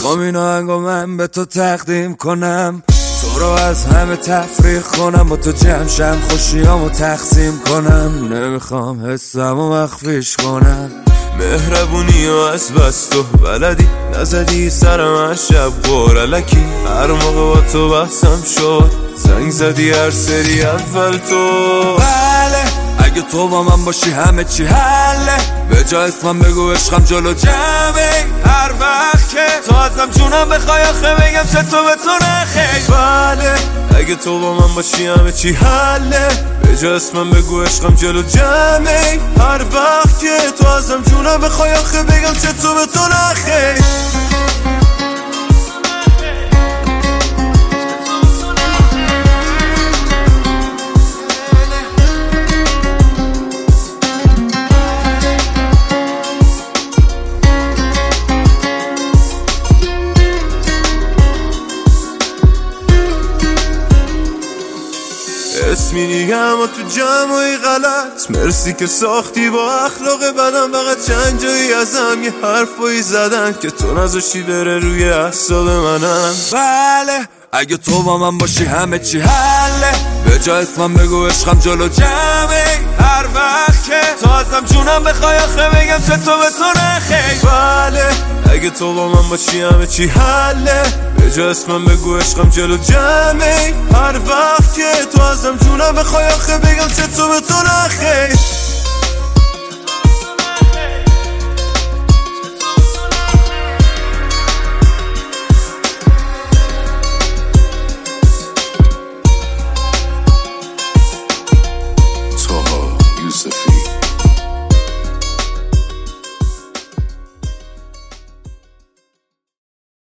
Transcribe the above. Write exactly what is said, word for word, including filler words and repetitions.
میخوام این آهنگو من به تو تقدیم کنم، تو رو از همه تفریق کنم، با تو جمع شم خوشیامو تقسیم کنم. نمیخوام حسمو مخفیش کنم، مهربونی و از بس تو بلدی، نزدی سرم از شب قرالکی. هر موقع با تو بحثم شد زنگ زدی هر سری اول تو. بله اگه تو با من باشی همه چی حله، به جا اسمم بگو عشقم جلو جمعه. هر وقت که تو ازم جونم بخوای آخه بگم چطور به تو نخیر. بله اگه تو با من باشی همه چی حله، به جا اسمم بگو عشقم جلو جمعه. هر وقت که تو ازم جونم بخوای آخه بگم چطور به تو نخیر. اسمی دیگه اما تو جمعی غلط، مرسی که ساختی با اخلاق بدم. فقط چند جایی ازم یه حرفایی زدن که تو نذاشتی بره روی اعصاب منم. بله اگه تو با من باشی همه چی حله، به جا اسمم بگو عشقم جلو جمعه. هر وقت که تو ازم جونم بخوای آخه بگم چطور به تو نخیر. بله اگه تو با من باشی همه چی حله، به جا اسمم بگو عشقم جلو جمعه. هر وقت که تو ازم جونم بخوای آخه بگم چطور به تو نخیر.